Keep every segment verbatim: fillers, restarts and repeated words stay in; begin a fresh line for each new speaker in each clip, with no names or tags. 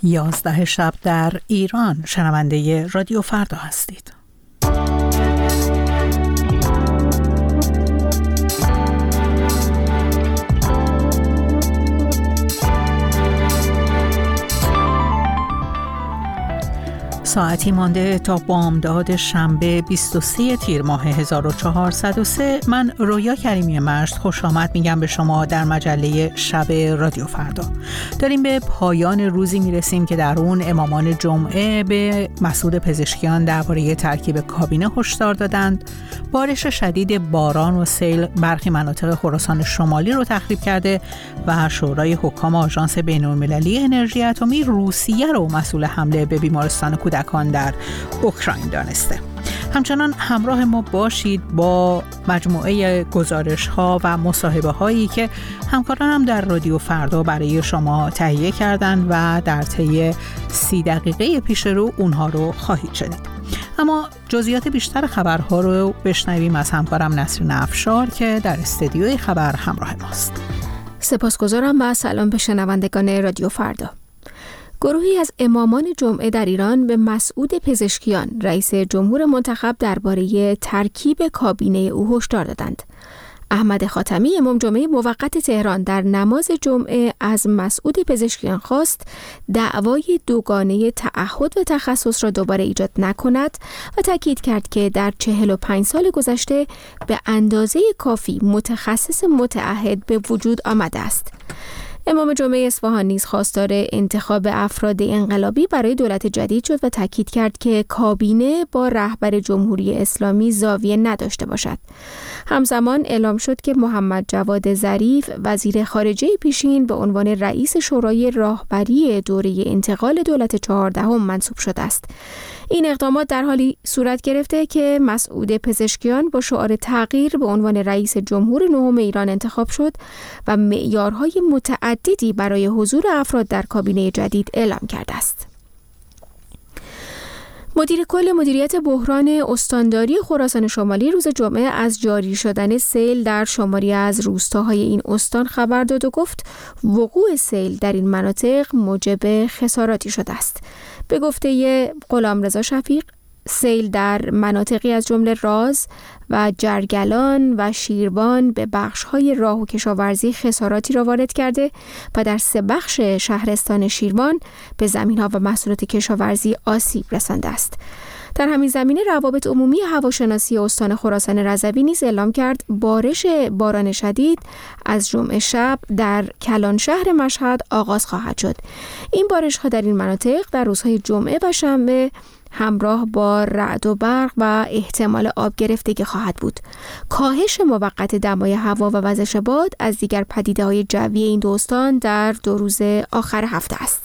یازده شب در ایران. شنونده رادیو فردا هستید. ساعتی مانده تا بامداد شنبه بیست و سوم تیر ماه هزار و چهارصد و سه. من رویا کریمی مشت خوش آمد میگم به شما در مجله شب رادیو فردا. داریم به پایان روزی میرسیم که در اون امامان جمعه به مسعود پزشکیان درباره ترکیب کابینه هشدار دادند. بارش شدید باران و سیل برخی مناطق خراسان شمالی رو تخریب کرده و شورای حکام آژانس بین‌المللی انرژی اتمی روسیه رو مسئول حمله به بیمارستان کودکان در اوکراین دانسته. همچنان همراه ما باشید با مجموعه گزارش‌ها و مصاحبه‌هایی که همکارانم در رادیو فردا برای شما تهیه کردند و در طی سی دقیقه پیش رو اونها رو خواهید شنید. اما جزئیات بیشتر خبرها رو بشنویم از همکارم نسرین افشار که در استدیوی خبر همراه ماست.
سپاسگزارم و سلام به شنوندگان رادیو فردا. گروهی از امامان جمعه در ایران به مسعود پزشکیان، رئیس جمهور منتخب، درباره ترکیب کابینه او هشدار دادند. احمد خاتمی امام جمعه موقت تهران در نماز جمعه از مسعود پزشکیان خواست دعوای دوگانه تعهد و تخصص را دوباره ایجاد نکند و تاکید کرد که در چهل و پنج سال گذشته به اندازه کافی متخصص متعهد به وجود آمده است. امام جمعه اصفهان نیز خواستار انتخاب افراد انقلابی برای دولت جدید شد و تاکید کرد که کابینه با رهبر جمهوری اسلامی زاویه نداشته باشد. همزمان اعلام شد که محمد جواد ظریف وزیر خارجه پیشین به عنوان رئیس شورای راهبری دوره انتقال دولت چهاردهم منصوب شده است. این اقدامات در حالی صورت گرفته که مسعود پزشکیان با شعار تغییر به عنوان رئیس جمهور نهم ایران انتخاب شد و معیارهای متعددی برای حضور افراد در کابینه جدید اعلام کرده است. مدیر کل مدیریت بحران استانداری خراسان شمالی روز جمعه از جاری شدن سیل در شماری از روستاهای این استان خبر داد و گفت وقوع سیل در این مناطق موجب خساراتی شده است. به گفته غلامرضا شفیق، سیل در مناطقی از جمله راز و جرگلان و شیروان به بخش‌های راه و کشاورزی خساراتی را وارد کرده و در سه بخش شهرستان شیروان به زمین‌ها و محصولات کشاورزی آسیب رسانده است. در همین زمینه روابط عمومی هواشناسی استان خراسان رضوی نیز اعلام کرد بارش باران شدید از جمعه شب در کلان شهر مشهد آغاز خواهد شد. این بارش‌ها در این مناطق در روزهای جمعه و شنبه همراه با رعد و برق و احتمال آب گرفتگی خواهد بود. کاهش موقت دمای هوا و وزش باد از دیگر پدیده‌های جوی این دو استان در دو روز آخر هفته است.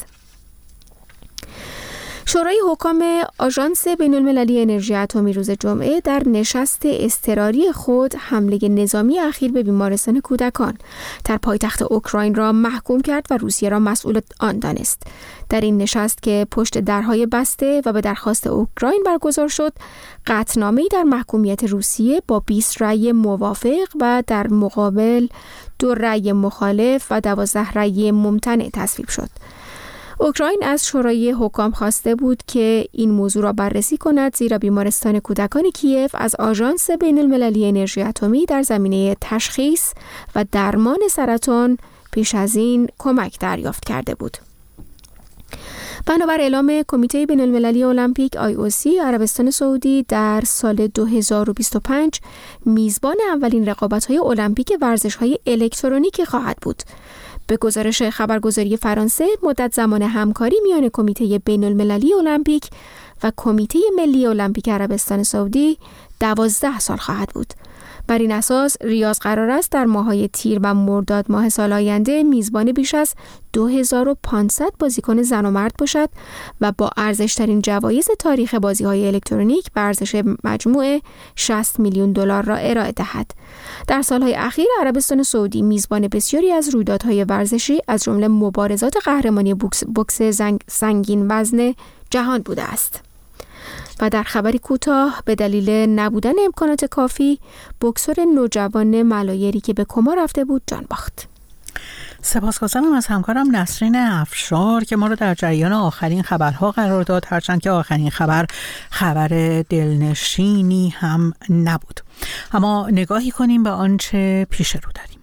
شورای حکام آژانس بین‌المللی انرژی اتمی روز جمعه در نشست اضطراری خود حمله نظامی اخیر به بیمارستان کودکان در پایتخت اوکراین را محکوم کرد و روسیه را مسئول آن دانست. در این نشست که پشت درهای بسته و به درخواست اوکراین برگزار شد، قطعنامه‌ای در محکومیت روسیه با بیست رأی موافق و در مقابل دو رأی مخالف و دوازده رأی ممتنع تصویب شد. اوکراین از شورای حکام خواسته بود که این موضوع را بررسی کند، زیرا بیمارستان کودکان کیف از آژانس بین‌المللی انرژی اتمی در زمینه تشخیص و درمان سرطان پیش از این کمک دریافت کرده بود. بنابر اعلام کمیته بین‌المللی المپیک آی او سی، عربستان سعودی در سال دو هزار و بیست و پنج میزبان اولین رقابت‌های المپیک ورزش‌های الکترونیک خواهد بود. به گزارش خبرگزاری فرانسه، مدت زمان همکاری میان کمیته بین‌المللی المپیک و کمیته ملی المپیک عربستان سعودی دوازده سال خواهد بود. بر این اساس ریاض قرار است در ماه‌های تیر و مرداد ماه سال آینده میزبان بیش از دو هزار و پانصد بازیکن زن و مرد باشد و با ارزش‌ترین جوایز تاریخ بازی‌های الکترونیک به ارزش مجموع شصت میلیون دلار را ارائه دهد. در سال‌های اخیر عربستان سعودی میزبان بسیاری از رویدادهای ورزشی از جمله مبارزات قهرمانی بوکس, بوکس زنگ، سنگین وزن جهان بوده است. و در خبری کوتاه، به دلیل نبودن امکانات کافی، بوکسور نوجوان ملایری که به کما رفته بود جان باخت.
سپاسگزارم از همکارم نسرین افشار که ما رو در جریان آخرین خبرها قرار داد، هرچند که آخرین خبر خبر دلنشینی هم نبود. اما نگاهی کنیم به آنچه پیش رو داریم.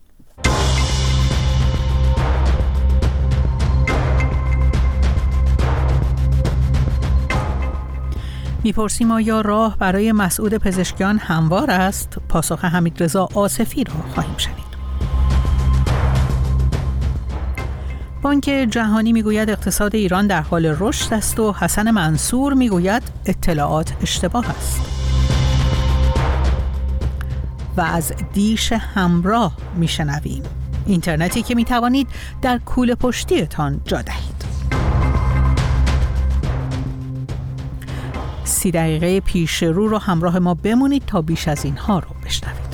میپرسیم آیا راه برای مسعود پزشکیان هموار است؟ پاسخ حمیدرضا آصفی را خواهیم شنید. بانک جهانی میگوید اقتصاد ایران در حال رشد است و حسن منصور میگوید اطلاعات اشتباه است. و از دیش همراه میشنویم، اینترنتی که میتوانید در کوله پشتیتان جا دهید. سی دقیقه پیش رو رو همراه ما بمونید تا بیش از اینها رو بشنوید.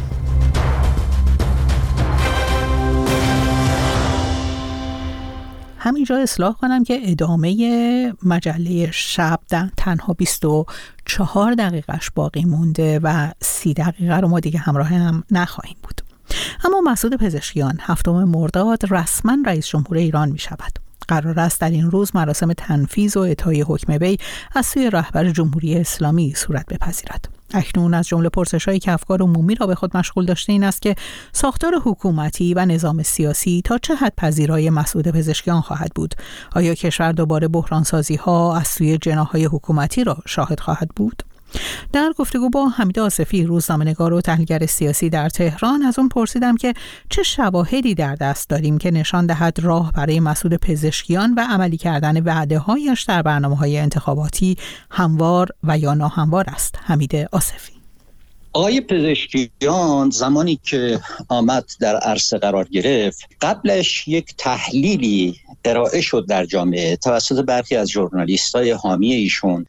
همینجا اصلاح کنم که ادامه مجله شب تنها بیست و چهار دقیقش باقی مونده و سی دقیقه رو ما دیگه همراه هم نخواهیم بود. اما مسعود پزشکیان هفتم مرداد رسما رئیس جمهور ایران می شود. قرار است در این روز مراسم تنفیذ و اعطای حکم بی از سوی رهبر جمهوری اسلامی صورت بپذیرد. اکنون از جمله پرسش‌هایی که افکار عمومی را به خود مشغول داشته این است که ساختار حکومتی و نظام سیاسی تا چه حد پذیرای مسعود پزشکیان خواهد بود؟ آیا کشور دوباره بحرانسازی‌ها از سوی جناح‌های حکومتی را شاهد خواهد بود؟ در گفتگو با حمید آصفی، روزنامه‌نگار و تحلیلگر سیاسی در تهران، از اون پرسیدم که چه شواهدی در دست داریم که نشان دهد راه برای مسعود پزشکیان و عملی کردن وعده‌هایش در برنامه‌های انتخاباتی هموار و یا ناهموار است. حمید آصفی:
آقای پزشکیان زمانی که آمد در عرصه قرار گرفت، قبلش یک تحلیلی ارائه شد در جامعه توسط برخی از ژورنالیست‌های حامی ایشون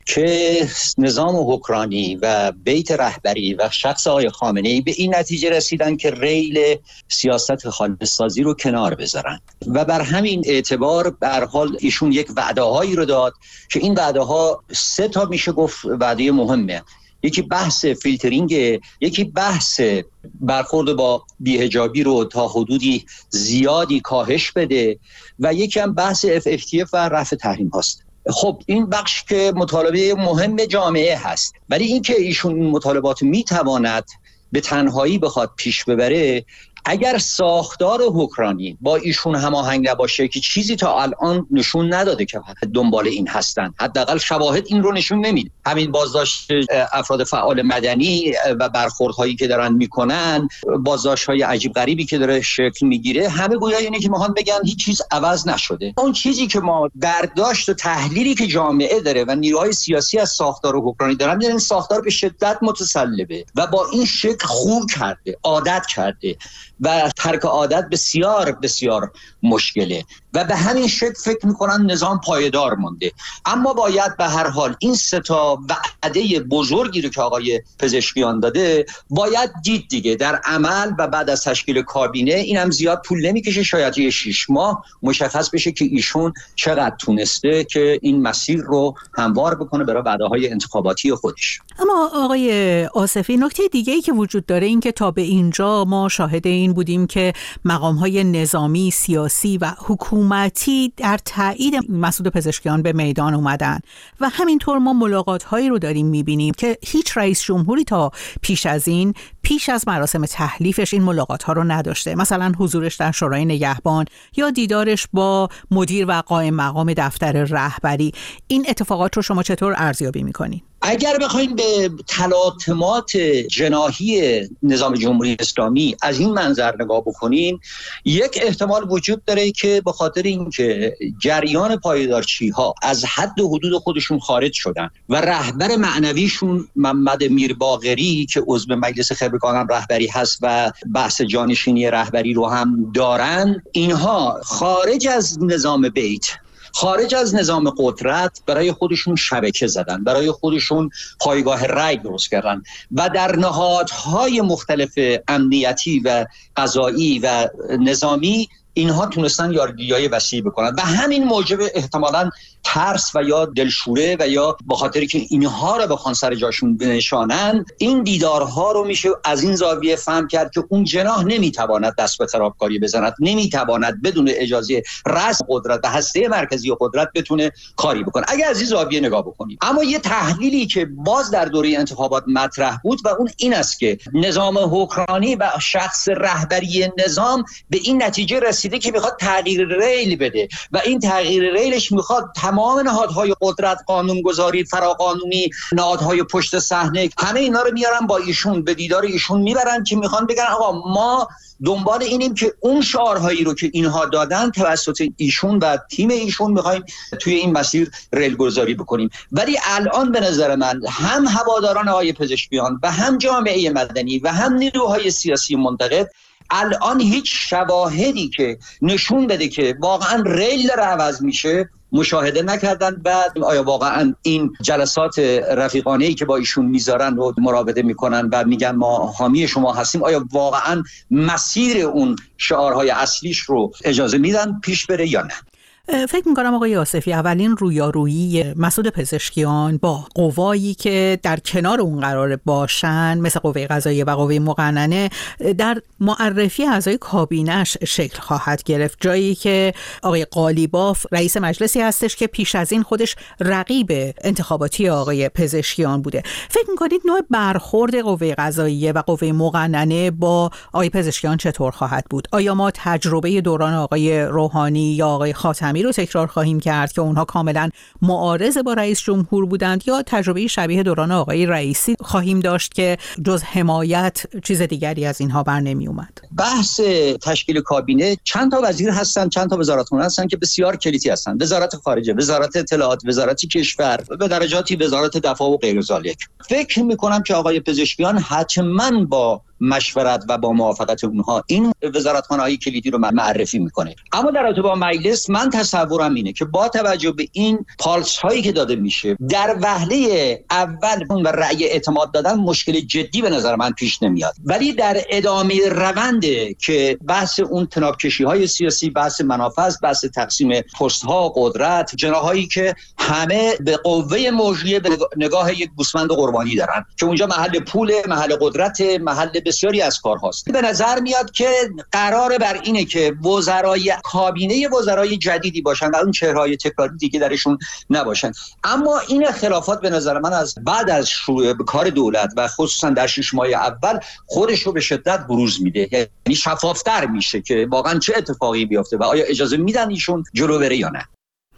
که نظام حکمرانی و بیت رهبری و شخص آقای خامنه‌ای به این نتیجه رسیدن که ریل سیاست خالص‌سازی رو کنار بذارن و بر همین اعتبار به هر حال ایشون یک وعده‌هایی رو داد که این وعده‌ها سه تا میشه گفت وعده مهمه. یکی بحث فیلترینگ، یکی بحث برخورد با بی‌حجابی رو تا حدودی زیادی کاهش بده و یکی هم بحث اف اف تی اف و رفع تحریم هاست. خب این بخش که مطالبه مهم جامعه هست، ولی این که ایشون این مطالبات میتواند به تنهایی بخواد پیش ببره اگر ساختار حکمرانی با ایشون هماهنگ نباشه، که چیزی تا الان نشون نداده که دنبال این هستن، حداقل شواهد این رو نشون نمیده. همین بازداشت افراد فعال مدنی و برخوردهایی که دارن میکنن، بازداشت‌های عجیب غریبی که داره شکل میگیره، همه گویا اینه که میخوان بگن هیچ چیز عوض نشده. اون چیزی که ما برداشت و تحلیلی که جامعه داره و نیروهای سیاسی از ساختار حکمرانی دارن، این ساختار به شدت متسلبه و با این شکل خو کرده، عادت کرده و ترک عادت بسیار بسیار مشکله و به همین شکل فکر میکنن نظام پایدار مونده. اما باید به هر حال این سه تا وعده بزرگی رو که آقای پزشکیان داده باید دید دیگه در عمل و بعد از تشکیل کابینه. این هم زیاد طول نمیکشه، شاید یه شش ماه مشخص بشه که ایشون چقدر تونسته که این مسیر رو هموار بکنه برای وعده‌های انتخاباتی خودش.
اما آقای آصفی، نکته دیگه‌ای که وجود داره این که تا به اینجا ما شاهد این بودیم که مقام‌های نظامی، سیاسی و حکومتی در تایید مسعود پزشکیان به میدان اومدن و همینطور ما ملاقات‌هایی رو داریم می‌بینیم که هیچ رئیس جمهوری تا پیش از این پیش از مراسم تحلیفش این ملاقات‌ها رو نداشته. مثلا حضورش در شورای نگهبان یا دیدارش با مدیر و قائم مقام دفتر رهبری. این اتفاقات رو شما چطور ارزیابی می‌کنید؟
اگر بخوایم به تلاطمات جناحی نظام جمهوری اسلامی از این منظر نگاه بکنیم، یک احتمال وجود داره که به خاطر اینکه جریان پایدارچی ها از حد و حدود خودشون خارج شدن و رهبر معنویشون محمد میرباقری که عضو مجلس خبرگان رهبری هست و بحث جانشینی رهبری رو هم دارن، اینها خارج از نظام بیت، خارج از نظام قدرت برای خودشون شبکه زدن، برای خودشون پایگاه رای درست کردن و در نهادهای مختلف امنیتی و قضایی و نظامی اینها تونستن یارگیری‌های وسیع بکنن و همین موجب احتمالاً ترس و یا دلشوره و یا به خاطری که اینها رو بخوان سر جاشون بنشانن، این دیدارها رو میشه از این زاویه فهم کرد که اون جناح نمیتواند دست به خرابکاری بزند، نمیتواند بدون اجازه رأس قدرت و هسته مرکزی قدرت بتونه کاری بکنه اگه از این زاویه نگاه بکنیم. اما یه تحلیلی که باز در دوره انتخابات مطرح بود و اون این است که نظام حکمرانی و شخص رهبری نظام به این نتیجه رسیده که میخواد تغییر ریل بده و این تغییر ریلش میخواد تمام نهادهای قدرت، قانونگذاری، فراقانونی، نهادهای پشت صحنه، همه اینا رو میارن با ایشون به دیدار ایشون میبرن که میخوان بگن آقا ما دنبال اینیم که اون شعارهایی رو که اینها دادن توسط ایشون و تیم ایشون میخوایم توی این مسیر ریل گذاری بکنیم. ولی الان به نظر من هم هواداران آقای پزشکیان و هم جامعه مدنی و هم نیروهای سیاسی منتقد الان هیچ شواهدی که نشون بده که واقعا ریل داره عوض میشه مشاهده نکردن. بعد آیا واقعا این جلسات رفیقانه‌ای که با ایشون میذارن و مراوده میکنن و میگن ما حامی شما هستیم، آیا واقعا مسیر اون شعارهای اصلیش رو اجازه میدن پیش بره یا نه؟
فکر میکنم آقای آصفی اولین رویارویی مسعود پزشکیان با قوایی که در کنار اون قرار باشن مثل قوه قضاییه و قوه مقننه در معرفی اعضای کابینش شکل خواهد گرفت، جایی که آقای قالیباف رئیس مجلسی هستش که پیش از این خودش رقیب انتخاباتی آقای پزشکیان بوده. فکر میکنید نوع برخورد قوه قضاییه و قوه مقننه با آقای پزشکیان چطور خواهد بود؟ آیا ما تجربه دوران آقای روحانی یا آقای خاتمی رو تکرار خواهیم کرد که اونها کاملا معارض با رئیس جمهور بودند، یا تجربه شبیه دوران آقای رئیسی خواهیم داشت که جز حمایت چیز دیگری از اینها بر نمی اومد؟
بحث تشکیل کابینه چند تا وزیر هستن، چند تا وزارتخونه هستن که بسیار کلیدی هستن: وزارت خارجه، وزارت اطلاعات، وزارت کشور، به درجاتی وزارت دفاع و غیر ذالک. فکر می‌کنم که آقای پزشکیان حتما با مشورت و با موافقت اونها این وزارتخانه‌های کلیدی رو معرفی میکنه. اما در رابطه با مجلس من تصورم اینه که با توجه به این پالس هایی که داده میشه در وهله اول و رأی اعتماد دادن مشکل جدی به نظر من پیش نمیاد، ولی در ادامه رونده که بحث اون تنابکشی های سیاسی، بحث منافع، بحث تقسیم پست ها، قدرت، جناحایی که همه به قوه موجیه به نگاه یک گوسفند قربانی دارن که اونجا محل پول، محل قدرت، محل بسیاری از کار هاست. به نظر میاد که قراره بر اینه که وزرای کابینه وزرای جدیدی باشن و اون چهره‌های تکراری دیگه درشون نباشن. اما این خلافات به نظر من از بعد از شروع به کار دولت و خصوصا در شش ماه اول خودش رو به شدت بروز میده، یعنی شفافتر میشه که واقعا چه اتفاقی بیفته و آیا اجازه میدن ایشون جلو بره یا نه.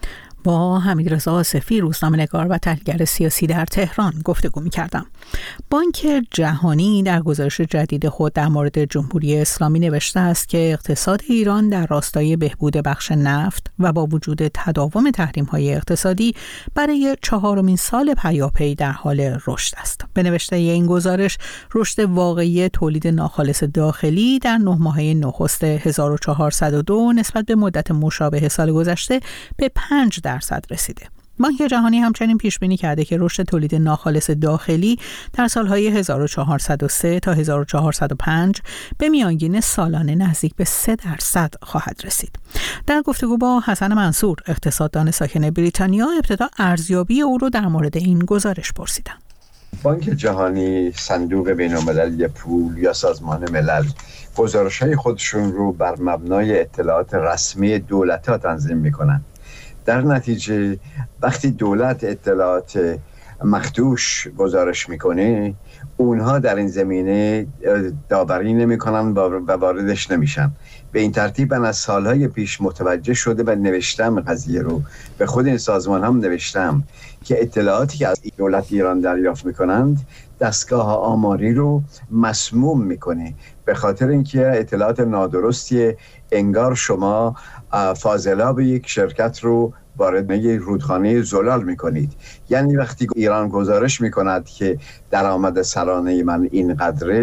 با حمیدرضا آصفی، روزنامه‌نگار و تحلیلگر سیاسی در تهران گفتگو می‌کردم. بانک جهانی در گزارش جدید خود در مورد جمهوری اسلامی نوشته است که اقتصاد ایران در راستای بهبود بخش نفت و با وجود تداوم تحریم‌های اقتصادی برای چهارمین سال پیاپی در حال رشد است. به نوشته این گزارش، رشد واقعی تولید ناخالص داخلی در نه ماهه نخست هزار و چهارصد و دو نسبت به مدت مشابه سال گذشته به پنج درصد رسیده. بانک جهانی همچنین پیش بینی کرده که رشد تولید ناخالص داخلی در سالهای هزار و چهارصد و سه تا هزار و چهارصد و پنج به میانگین سالانه نزدیک به سه درصد خواهد رسید. در گفتگو با حسن منصور، اقتصاددان ساکن بریتانیا، ابتدا ارزیابی او رو در مورد این گزارش پرسیدم.
بانک جهانی، صندوق بین‌المللی پول یا سازمان ملل گزارش‌های خودشون رو بر مبنای اطلاعات رسمی دولت‌ها تنظیم می‌کنن. در نتیجه وقتی دولت اطلاعات مخدوش گزارش میکنه، اونها در این زمینه داوری نمیکنن و واردش نمیشن. به این ترتیب من از سالهای پیش متوجه شده و نوشتم قضیه رو به خود این سازمان هم نوشتم که اطلاعاتی که از دولت ایران دریافت میکنند دستگاه آماری رو مسموم میکنه، به خاطر اینکه اطلاعات نادرستی، انگار شما فاضلاب یک شرکت رو وارد یک رودخانه زلال میکنید. یعنی وقتی ایران گزارش میکند که درآمد سالانه من این قدره،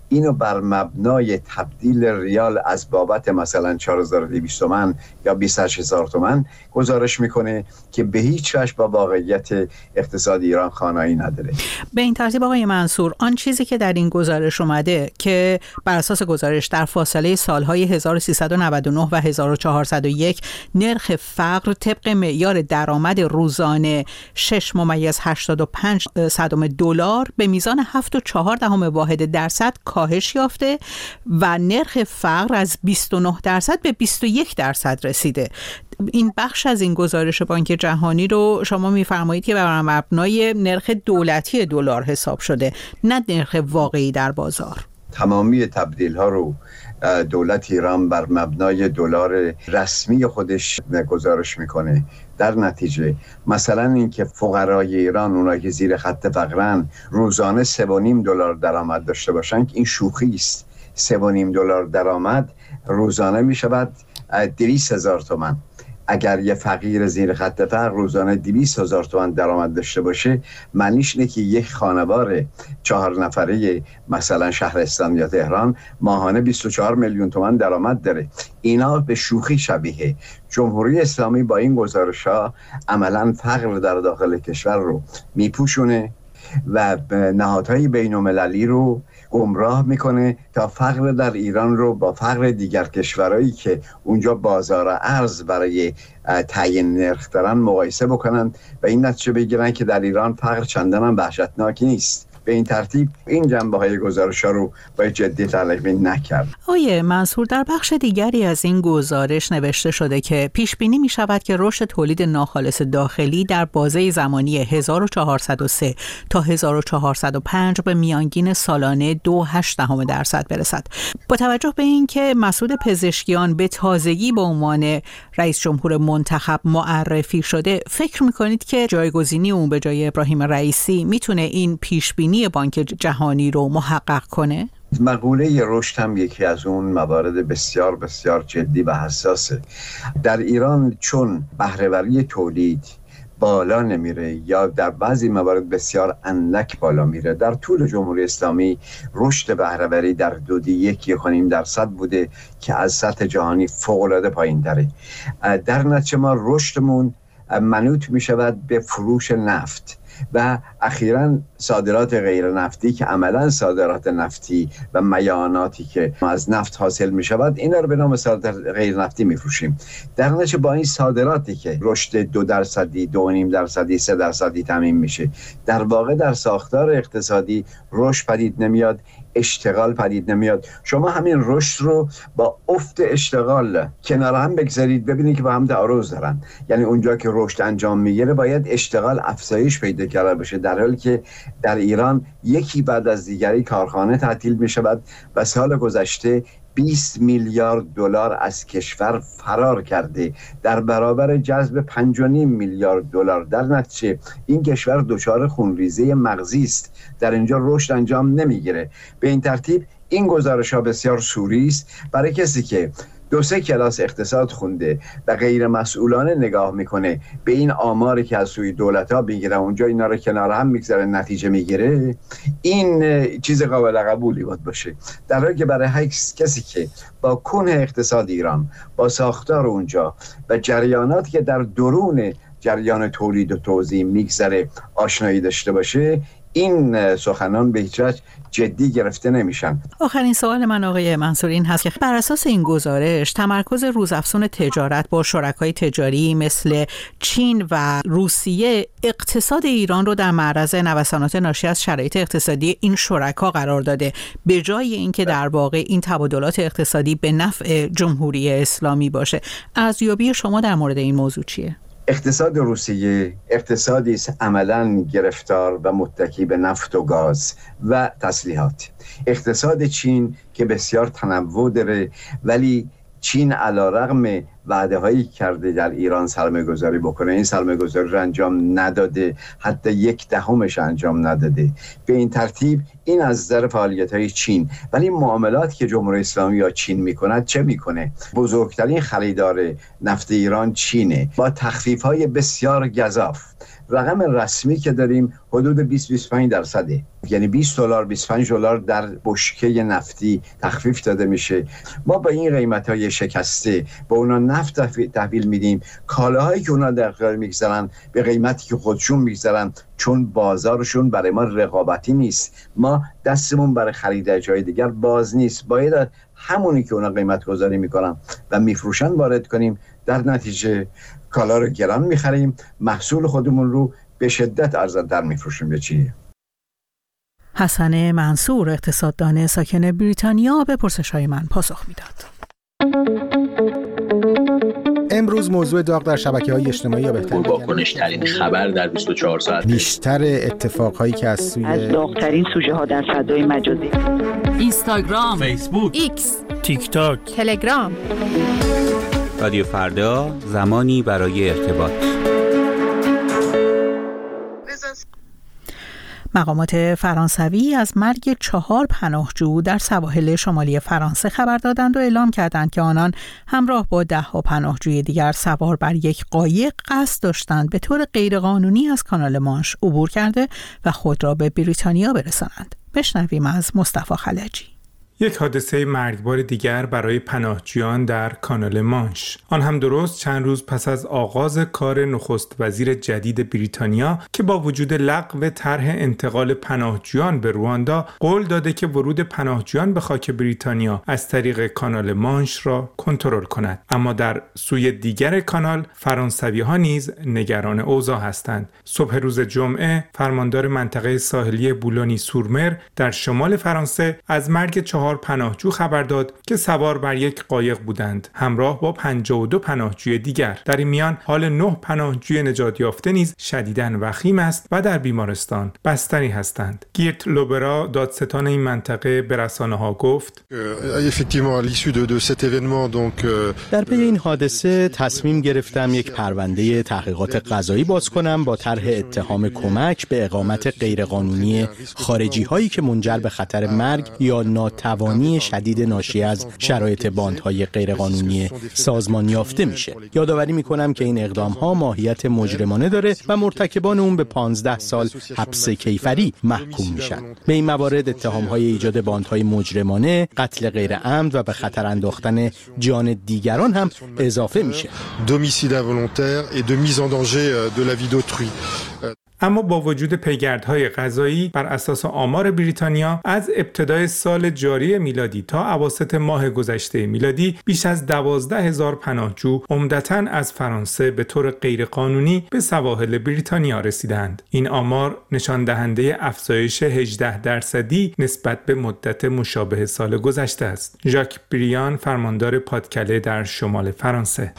اینو بر مبنای تبدیل ریال از بابت مثلا چهار هزار و دویست تومان یا بیست و هشت هزار تومان گزارش میکنه که به هیچ وجه با واقعیت اقتصاد ایران خانایی نداره.
به این ترتیب آقای منصور، آن چیزی که در این گزارش اومده که بر اساس گزارش در فاصله سالهای هزار و سیصد و نود و نه و هزار و چهارصد و یک نرخ فقر طبق معیار درآمد روزانه شش ممیز هشتاد و پنج صدم دلار به میزان هفت و چهار دهم واحد درصد کاهش یافته و نرخ فقر از بیست و نه درصد به بیست و یک درصد رسیده. این بخش از این گزارش بانک جهانی رو شما می‌فرمایید که بر مبنای نرخ دولتی دلار حساب شده، نه نرخ واقعی در بازار.
تمامی تبدیل ها رو دولت ایران بر مبنای دلار رسمی خودش گزارش میکنه. در نتیجه مثلا اینکه فقرای ایران، اونایی که زیر خط فقرن، روزانه سه و نیم دلار درآمد داشته باشن، که این شوخی است. سه و نیم دلار درآمد روزانه میشود دویست هزار تومان. اگر یه فقیر زیر خط فقر روزانه دویست هزار تومان درآمد داشته باشه، معنیش اینه که یک خانوار چهار نفره مثلا شهرستان یا تهران ماهانه بیست و چهار میلیون تومان درآمد داره. اینا به شوخی شبیه. جمهوری اسلامی با این گزارش‌ها عملاً فقر در داخل کشور رو میپوشونه و نهادهای بین‌المللی رو گمراه میکنه تا فقر در ایران رو با فقر دیگر کشورهایی که اونجا بازار ارز برای تعیین نرخ دارن مقایسه بکنن و این نتیجه بگیرن که در ایران فقر چندان هم وحشتناک نیست. به این ترتیب این جنبه‌های گزارش‌ها رو باید جدی تلقی نکرد.
آیه منصور، در بخش دیگری از این گزارش نوشته شده که پیش بینی می شود که رشد تولید ناخالص داخلی در بازه زمانی هزار و چهارصد و سه تا هزار و چهارصد و پنج به میانگین سالانه دو و هشت دهم درصد برسد. با توجه به اینکه مسعود پزشکیان به تازگی به عنوان رئیس جمهور منتخب معرفی شده، فکر می‌کنید که جایگزینی اون به جای ابراهیم رئیسی میتونه این پیش بینی بانک جهانی رو محقق کنه؟
مقوله رشد هم یکی از اون موارد بسیار بسیار جدی و حساسه. در ایران چون بهره‌وری تولید بالا نمیره یا در بعضی موارد بسیار اندک بالا میره، در طول جمهوری اسلامی رشد بهره‌وری در دودی یک یک و نیم درصد بوده که از سطح جهانی فوق‌العاده پایین تره. در نتیجه ما رشدمون منوط میشود به فروش نفت و اخیراً صادرات غیر نفتی که عملاً صادرات نفتی و میاناتی که از نفت حاصل می شود، اینا رو به نام صادرات غیر نفتی می فروشیم. در نتیجه با این صادراتی که رشد دو درصدی، دو و نیم درصدی، سه درصدی تامین میشه، در واقع در ساختار اقتصادی رشد پدید نمیاد، اشتغال پدید نمیاد. شما همین رشد رو با افت اشتغال کنار هم بگذارید ببینید که با هم تعارض دارن. یعنی اونجا که رشد انجام میگیره باید اشتغال افزایش پیدا کرده باشه، در حالی که در ایران یکی بعد از دیگری کارخانه تعطیل میشود و سال گذشته بیست میلیارد دلار از کشور فرار کرده در برابر جذب پنج و نیم میلیارد دلار. در نتیجه این کشور دچار خونریزی مغزی است، در اینجا رشد انجام نمیگیره. به این ترتیب این گزارش ها بسیار سوری است برای کسی که دو سه کلاس اقتصاد خونده و غیر مسئولانه نگاه میکنه به این آماری که از سوی دولت ها بگیره اونجا اینا رو کنار هم میگذاره نتیجه میگیره. این چیز قابل قبولی بود باشه، در حالی که برای هر کسی که با کنه اقتصاد ایران، با ساختار اونجا و جریاناتی که در درون جریان تولید و توزیع میگذره آشنایی داشته باشه، این سخنان به هیچ وجه جدی گرفته نمیشن.
آخرین سوال من آقای منصور این هست که بر اساس این گزارش تمرکز روزافزون تجارت با شرکای تجاری مثل چین و روسیه اقتصاد ایران رو در معرض نوسانات ناشی از شرایط اقتصادی این شرکا قرار داده، به جای اینکه در واقع این تبادلات اقتصادی به نفع جمهوری اسلامی باشه. ارزیابی شما در مورد این موضوع چیه؟
اقتصاد روسیه اقتصادی است عملاً گرفتار و متکی به نفت و گاز و تسلیحات. اقتصاد چین که بسیار تنوع داره، ولی چین علیرغم وعده هایی کرده در ایران سرمایه گذاری بکنه، این سرمایه گذاری رو انجام نداده، حتی یک دهمش انجام نداده. به این ترتیب این از نظر فعالیت های چین. ولی معاملات که جمهوری اسلامی یا چین میکند چه میکنه؟ بزرگترین خریدار نفت ایران چینه با تخفیف های بسیار گزاف. رقم رسمی که داریم حدود بیست تا بیست و پنج درصده یعنی بیست دلار بیست و پنج دلار در بشکه نفتی تخفیف داده میشه. ما با این قیمت‌های شکسته با اونا نفت تحویل میدیم، کالاهایی که اونا در اختیار میگذارن به قیمتی که خودشون میگذارن، چون بازارشون برای ما رقابتی نیست. ما دستمون برای خرید جای دیگر باز نیست، باید همونی که اونا قیمت گذاری میکنن و میفروشن وارد کنیم. در نتیجه کالا رو گران میخریم، محصول خودمون رو به شدت ارزان‌تر میفروشیم به چی؟
حسن منصور، اقتصاددان ساکن بریتانیا، به پرسش‌های من پاسخ میداد.
امروز موضوع داغ در شبکه‌های اجتماعی یا بهتر
واکنش‌ترین خبر در بیست و چهار ساعت،
بیشتر اتفاقهایی که از سوی
از داغ‌ترین سوژه‌ها در فضای مجازی،
اینستاگرام،
فیسبوک،
ایکس،
تیک تاک،
تلگرام.
رادیو فردا، زمانی برای ارتباط.
مقامات فرانسوی از مرگ چهار پناهجو در سواحل شمالی فرانسه خبر دادند و اعلام کردند که آنان همراه با ده ها پناهجوی دیگر سوار بر یک قایق قصد داشتند به طور غیرقانونی از کانال مانش عبور کرده و خود را به بریتانیا برسانند. بشنویم از مصطفی خلجی.
یک حادثه مرگبار دیگر برای پناهجویان در کانال مانش، آن هم درست چند روز پس از آغاز کار نخست وزیر جدید بریتانیا که با وجود لغو طرح انتقال پناهجویان به رواندا قول داده که ورود پناهجویان به خاک بریتانیا از طریق کانال مانش را کنترل کند. اما در سوی دیگر کانال فرانسوی‌ها نیز نگران اوضاع هستند. صبح روز جمعه فرماندار منطقه ساحلی بولونی سورمر در شمال فرانسه از مرگ چهار پناهجو خبر داد که سوار بر یک قایق بودند همراه با پنجاه و دو پناهجوی دیگر. در این میان حال نه پناهجوی نجات یافته نیز شدیداً وخیم است و در بیمارستان بستری هستند. گیرت لوبرا، دادستان این منطقه، به رسانه‌ها گفت:
در پی این حادثه تصمیم گرفتم یک پرونده تحقیقات قضایی باز کنم با طرح اتهام کمک به اقامت غیرقانونی خارجی هایی که منجر به خطر مرگ یا ناتوانی شدید ناشی از شرایط باندهای غیرقانونی سازمان یافته میشه. یادآوری میکنم که این اقدام ها ماهیت مجرمانه داره و مرتکبان اون به پانزده سال حبس کیفری محکوم میشن. به این موارد اتهام های ایجاد باندهای مجرمانه، قتل غیر عمد و به خطر انداختن جان دیگران هم اضافه میشه.
D'homicide involontaire et de mise en danger de la vie d'autrui.
اما با وجود پیگردهای قضایی بر اساس آمار بریتانیا از ابتدای سال جاری میلادی تا اواسط ماه گذشته میلادی بیش از دوازده هزار پناهجو عمدتاً از فرانسه به طور غیرقانونی به سواحل بریتانیا رسیدند. این آمار نشان دهنده افزایش هجده درصدی نسبت به مدت مشابه سال گذشته است. ژاک بریان، فرماندار پادکله در شمال فرانسه: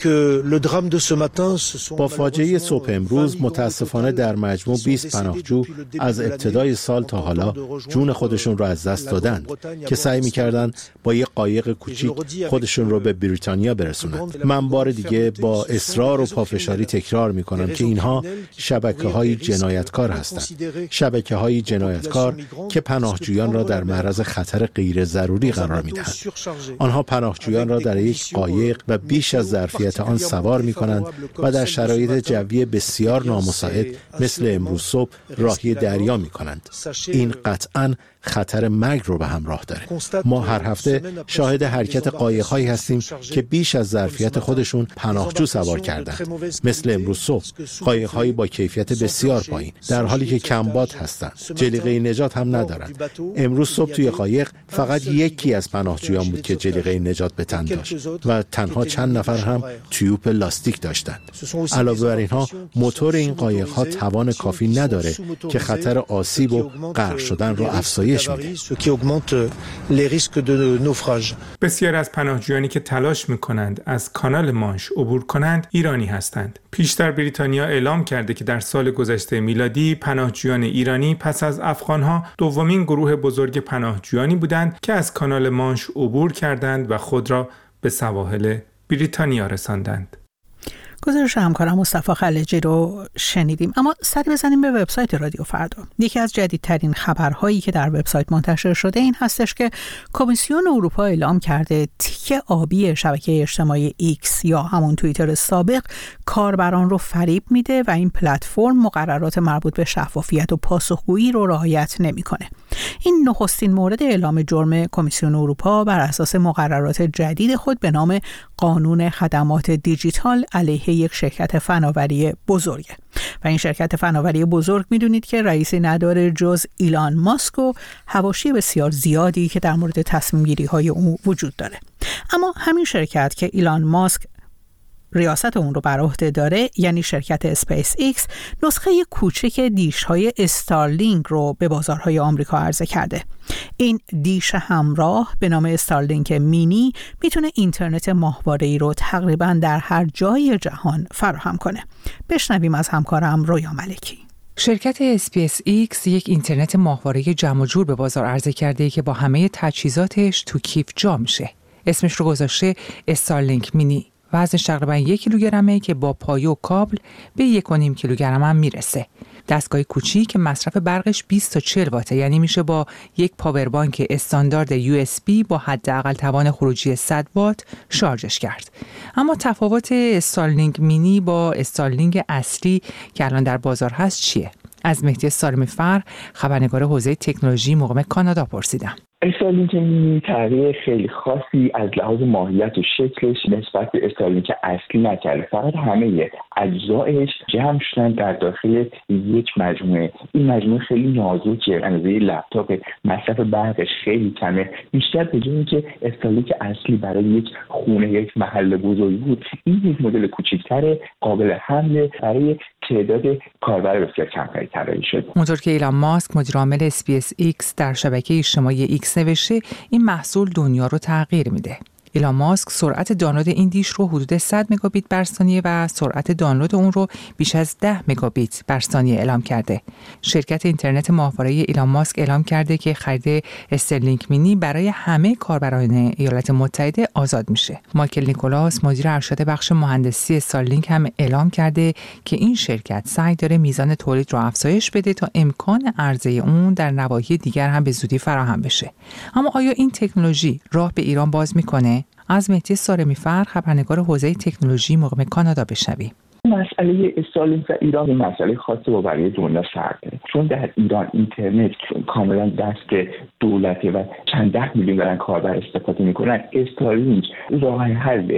با فاجعه صبح امروز متاسفانه در مجموع بیست پناهجو از ابتدای سال تا حالا جون خودشون رو از دست دادند که سعی می‌کردن با یک قایق کوچیک خودشون رو به بریتانیا برسونند. من بار دیگه با اصرار و پافشاری تکرار می‌کنم که اینها شبکه‌های جنایتکار هستند. شبکه‌های جنایتکار که پناهجویان را در معرض خطر غیر ضروری قرار می‌دهند. آنها پناهجویان را در یک قایق و بیش از ظرفیت آن سوار می‌کنند و در شرایط جوی بسیار نامساعد مثل امروز صبح راهی دریا می کنند. این قطعاً خطر مرگ رو به همراه داره. ما هر هفته شاهد حرکت قایق‌هایی هستیم که بیش از ظرفیت خودشون پناهجو سوار کردند. مثل امروز صبح قایق‌هایی با کیفیت بسیار پایین در حالی که کمباد هستند. جلیقه نجات هم ندارند. امروز صبح توی قایق فقط یکی از پناهجویان بود که جلیقه نجات به تن داشت و تنها چند نفر هم تیوب لاستیک داشتند. علاوه بر اینها موتور این قایق‌ها توان کافی نداره که خطر آسیب و غرق شدن را افزایش
بسیار از پناهجویانی که تلاش می‌کنند از کانال مانش عبور کنند ایرانی هستند. پیشتر بریتانیا اعلام کرده که در سال گذشته میلادی پناهجویان ایرانی پس از افغان‌ها دومین گروه بزرگ پناهجویانی بودند که از کانال مانش عبور کردند و خود را به سواحل بریتانیا رساندند.
گزارش همکارم مصطفی خلجی رو شنیدیم. اما سری بزنیم به وبسایت رادیو فردا. یکی از جدیدترین خبرهایی که در وبسایت منتشر شده این هستش که کمیسیون اروپا اعلام کرده تیک آبی شبکه اجتماعی ایکس یا همون توییتر سابق کاربران رو فریب میده و این پلتفرم مقررات مربوط به شفافیت و پاسخگویی رو رعایت نمیکنه. این نخستین مورد اعلام جرم کمیسیون اروپا بر اساس مقررات جدید خود به نام قانون خدمات دیجیتال علیه یک شرکت فناوری بزرگه و این شرکت فناوری بزرگ میدونید که رئیسی نداره جز ایلان ماسک و حواشی بسیار زیادی که در مورد تصمیم گیری های اون وجود داره. اما همین شرکت که ایلان ماسک ریاست اون رو بر عهده داره، یعنی شرکت اسپیس ایکس، نسخه کوچک دیش‌های استارلینک رو به بازارهای آمریکا عرضه کرده. این دیش همراه به نام استارلینک مینی میتونه اینترنت ماهواره‌ای رو تقریباً در هر جای جهان فراهم کنه. بشنویم از همکارم رویا ملکی.
شرکت اسپیس ایکس یک اینترنت ماهواره‌ای جمع جور به بازار عرضه کرده که با همه تجهیزاتش تو کیف جا میشه. اسمش رو گذاشته استارلینک مینی. وزنش تقریباً یک کیلوگرمه که با پایه و کابل به یک و نیم کیلوگرم هم میرسه. دستگاه کوچیک که مصرف برقش بیست تا چهل واته، یعنی میشه با یک پاوربانک استاندارد یو اس بی با حداقل توان خروجی صد وات شارژش کرد. اما تفاوت استارلینک مینی با استارلینک اصلی که الان در بازار هست چیه؟ از مهدی سالمی فر، خبرنگار حوزه تکنولوژی مقام کانادا پرسیدم.
استارلینک مینی تغییر خیلی خاصی از لحاظ ماهیت و شکلش نسبت به استارلینک اصلی نکرده، فقط همه اجزایش جمع شدن در داخل یک مجموعه. این مجموعه خیلی نازکه، اندازه لپتاپ، مصرف برقش خیلی کمه. بیشتر به جای اینکه استارلینک اصلی برای یک خونه، یک محل بزرگ بود، این یک مدل کوچکتر قابل حمل برای تعداد کاربر بسیار کمتری طراحی شد.
اونطور که ایلان ماسک مدیر عامل اسپیس ایکس در شبکه اجتماعی ایکس نوشته، این محصول دنیا رو تغییر میده. ایلان ماسک سرعت دانلود این دیش رو حدود صد مگابیت بر ثانیه و سرعت دانلود اون رو بیش از ده مگابیت بر ثانیه اعلام کرده. شرکت اینترنت ماهواره ایلان ماسک اعلام کرده که خرید استارلینک مینی برای همه کاربران ایالات متحده آزاد میشه. مایکل نیکولاس مدیر ارشد بخش مهندسی استارلینک هم اعلام کرده که این شرکت سعی داره میزان تولید رو افزایش بده تا امکان عرضه اون در نواحی دیگر هم به زودی فراهم بشه. اما آیا این تکنولوژی راه به ایران باز میکنه؟ از مهدی سالمی فر، خبرنگار حوزه تکنولوژی مقام کانادا بشنویم.
مسئله استارلینک و ایران این مسئله خاصی با بقیه دنیا فرق داره، چون در ایران اینترنت کاملا دست دولته و چند ده میلیون دارن کاربر استفاده میکنن. استارلینک راه حل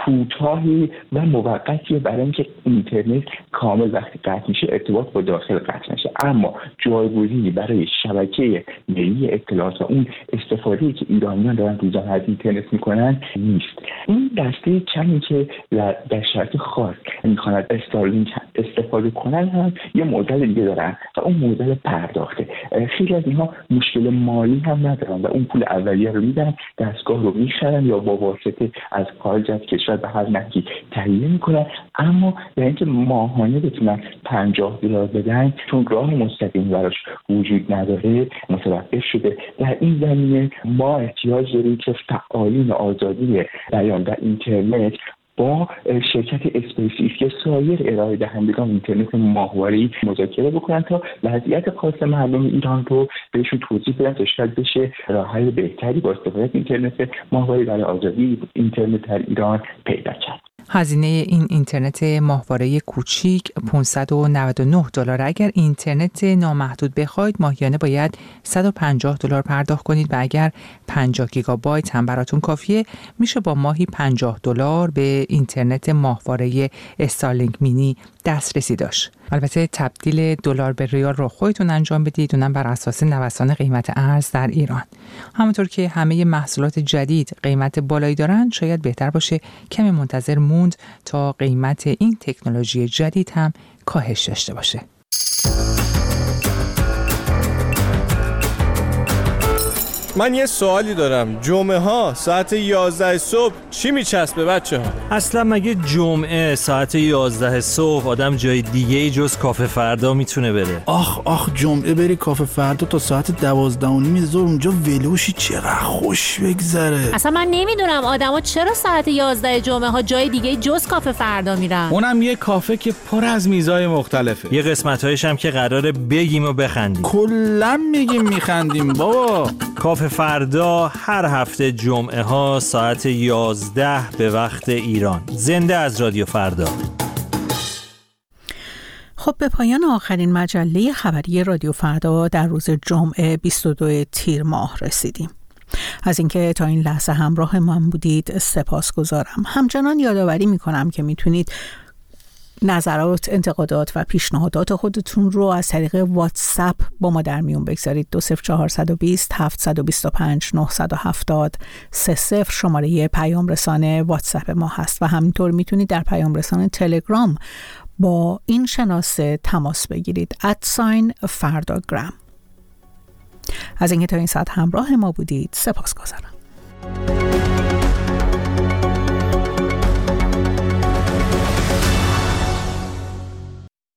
کوتاهی و موقتی برای اینکه اینترنت کامل وقتی قطع میشه ارتباط با داخل قطع نشه، اما جایگزینی برای شبکه ملی اطلاعات و اون استفاده‌ای که ایرانیان دارن روزانه از اینترنت میکنن نیست. این دسته کمی که در شرایط خاص میخوان استارلینک استفاده کنن هم یه مدل دیگه دارن و اون مدل پرداخته. خیلی از اینها مشکل مالی هم ندارن و اون پول اولیه رو میدن، دستگاه رو میخرن یا با واسطه از خارج از کشور به هر نحوی تهیه میکنن، اما در اینکه ماهانه بتونن پنجاه دلار بدن چون راه مستقیم براش وجود نداره متوقف شده. در این زمینه ما احتیاج داریم که فعالین آزادی بیان در اینترنت با شرکت اسپیس ایکس که سایر ارائه دهندگان اینترنت ماهواره‌ای مذاکره بکنن تا وضعیت خاص مردم ایران رو بهشون توضیح بدن تا شاید بشه راه‌های بهتری با استفاده از اینترنت ماهواره‌ای برای آزادی اینترنت در ایران پیدا کرد.
هزینه این اینترنت ماهواره کوچیک پانصد و نود و نه دلار. اگر اینترنت نامحدود بخواید ماهیانه باید صد و پنجاه دلار پرداخت کنید و اگر پنجاه گیگابایت هم براتون کافیه میشه با ماهی پنجاه دلار به اینترنت ماهواره استارلینک مینی دسترسی داشت. البته تبدیل دلار به ریال رو خودتون انجام بدید، اونم بر اساس نوسان قیمت ارز در ایران. همونطور که همه محصولات جدید قیمت بالایی دارن، شاید بهتر باشه کمی منتظر موند تا قیمت این تکنولوژی جدید هم کاهش داشته باشه.
من یه سوالی دارم، جمعه ها ساعت یازده صبح چی میچسبه بچه ها؟
اصلا مگه جمعه ساعت یازده صبح آدم جای دیگه ای جز کافه فردا میتونه بره؟
آخ آخ جمعه بری کافه فردا تا ساعت دوازده و نیم ظهر اونجا ولوشی چقدر خوش بگذره.
اصلا من نمیدونم آدما چرا ساعت یازده جمعه ها جای دیگه جز کافه فردا میرن.
اونم یه کافه که پر از میزای مختلفه.
یه قسمتایش هم که قراره بگیم و بخندیم.
کلا میگیم میخندیم بابا.
کافه فردا هر هفته جمعه ها ساعت یازده به وقت ایران. زنده از رادیو فردا.
خب به پایان آخرین مجله خبری رادیو فردا در روز جمعه بیست و دو تیر ماه رسیدیم. از اینکه تا این لحظه همراه من بودید سپاسگزارم. همچنان یادآوری میکنم که میتونید نظرات، انتقادات و پیشنهادات خودتون رو از طریق واتساپ با ما در میون بگذارید. دو صفر چهارصد و بیست هفتصد و بیست و پنج نهصد و هفتاد سه صفر شماره پیام رسانه واتساپ ما هست و همینطور میتونید در پیام رسانه تلگرام با این شناسه تماس بگیرید ادساین فرداگرام. از اینکه تا این ساعت همراه ما بودید سپاسگزارم.